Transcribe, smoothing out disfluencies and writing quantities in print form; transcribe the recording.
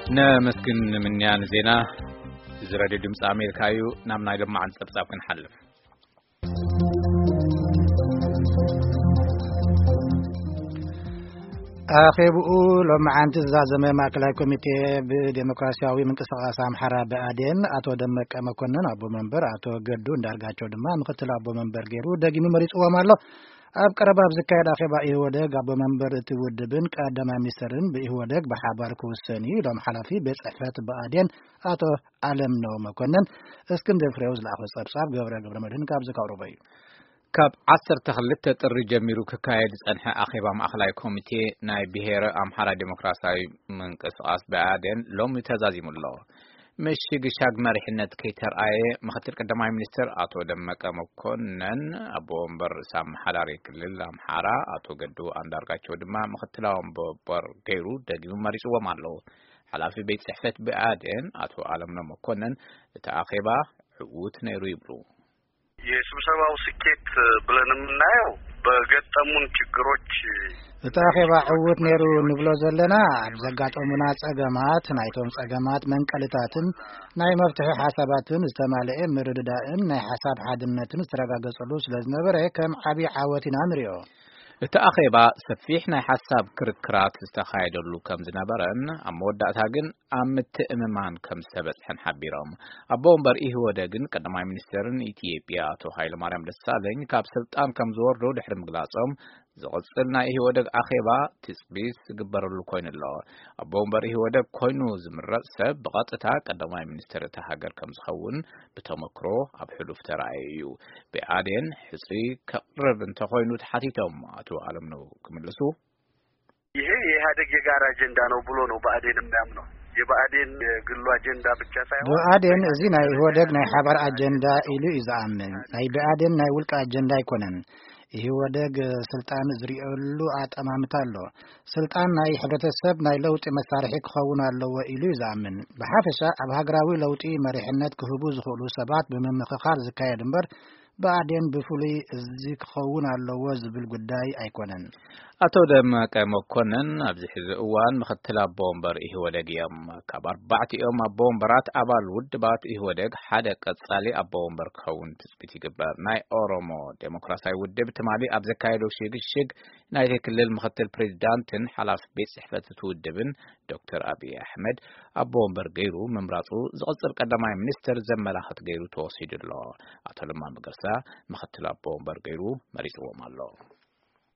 نمسكن من يان زينا زرادي دمس أمريكايو نامنا يدمع عن سبساب كنحلف أخيبو لما عند الزازمة ماكلا كوميتي بديمقراطياوي من قصاص أمحرا بأدين أتو دمك مكونن أبو منبر أتو قدو ندارغاچو دما مختل أبو منبر غيرو دغيمي مريص ومالو أب قرباب زكايد أخيبا إيودك أبو منبر تودبن قدما ميسرن بإيودك بحبار كوسني لم حلفي بصحفة بأدين أتو علم نو مكونن اسكندر فريوز لاخو صبصاب غبر مدين كاب زكاوربي كاب 12 ጥሪ ጀሚሩ ከካየድ ጸንሐ አኺባ ማእኸላይ ኮሚቴ ናይ ብሔረ አምሐራ ዲሞክራሲያዊ መንቀሳቀስ በአደን ሎም ተዛዚሙሎ ምሽግ ሻግ መሪሕነት ከይተርአየ ምክትል ቀዳማይ ሚኒስትር አቶ ደመቀ መኮንን አቦ ወንበር ሳም ሐራሪ ክልል አምሐራ አቶ ገዱ አንዳርጋቸው ድማ ምክትል ወንበር ገይሩ ደግሞ መሪጽዎም አለው ሐላፊ ቤት ጽሕፈት በአደን አቶ አለምነው መኮንን ተአኺባ ዕውት ነይሩ ይብሉ የስብሰባው ስኬት ብለን የምናየው በገጠሙን ችግሮች ተአኺባ ዕውት ነይሩ ንብሎ ዘለና አብዘጋጠሙና ጸገማት ናይቶም ጸገማት መንቀልታትን ናይ መፍትሒ ሐሳባትን ዝተማለአ ምርድዳእን ናይ ሐሳብ ሓድነትን ዝተረጋገጸሉ ስለዝነበረ ከም ዓቢ ዓወትና ንሪኦ ተአኺባ ሰፊሕ ናይ ሐሳብ ክርክራት ዝተኻየደሉ ከም ዝነበረን አመወዳእታ ግን አምትእምማን ከም ዝተበጽሐን ሓቢሮም አቦ ወንበር ኢህወደግን ቀዳማይ ሚኒስትርን ኢትዮጵያ አቶ ኃይለ ማርያም ደሳለኝ ካብ ስልጣን ከም ዝወርዱ ድሕሪ ምግላጾም ዝቕጽልና ኢህወደግ አኺባ ትጽቢስ ዝግበረሉ ኮይኑሎ አቦ ወንበር ኢህወደግ ኮይኑ ዝምረጽ ሰብ ብቐጥታ ቀዳማይ ሚኒስትር ተሃገር ከም ዝኸውን ብተመክሮ ኣብ ሕሉፍ ተራእዩ በአደን ሕጽ ከቅርብ እንተኮይኑ ተሓቲቶም አቶ አለምነው ክምልሱ ይሄ የኢህአዴግ የጋራ አጀንዳ ነው ብሎ ነው በአዴን የሚያምነው የበአዴን ግሉ አጀንዳ ብቻ ሳይሆን በአዴን እዚ ናይ ኢህወደግ ናይ ሓባር አጀንዳ ኢሉ ይዛአምን ናይ በአዴን ናይ ውልቃ አጀንዳ አይኮነን ኢህወደግ ስልጣን ዝሪእሉ አጠማምታሎ ስልጣን ናይ ሕብረተሰብ ናይ ለውጢ መሳርሒ ክኸውን ኣለዎ ኢሉ ይዛምን በሓፈሻ ኣብ ሃገራዊ ለውጢ መሪሕነት ክህቡ ዝኽእሉ ሰባት ብምምኽኻር ዝካየድ እምበር በአዴን ብፍሉይ እዚ ክኸውን ኣለዎ ዝብል ጉዳይ አይኮነን አቶ ደመቀ መኮንን ኣብዚ ሕዚ እዋን ምክትል አቦ ወንበር ኢህወደግ እዮም ካብ 4 አቦ ወንበራት አባል ውድባት ኢህወደግ ሓደ ቀጻሊ አቦ ወንበር ክኸውን ትጽቢት ይግበር ናይ ኦሮሞ ዴሞክራሲያዊ ውድብ ትማሊ ኣብ ዘካየደው ሽግሽግ ናይ ክልል ምክትል ፕሬዝዳንትን ሓላፊ ቤት ጽሕፈት ውድብን ዶክተር አብይ አሕመድ አቦ ወንበር ገይሩ መምራጹ ዝቕጽል ቀዳማይ ሚኒስትር ዘመላኽት ገይሩ ተወሲድሎ አቶ ለማ መገርሳ ምክትል አቦ ወንበር ገይሩ መሪጽዎም ኣሎ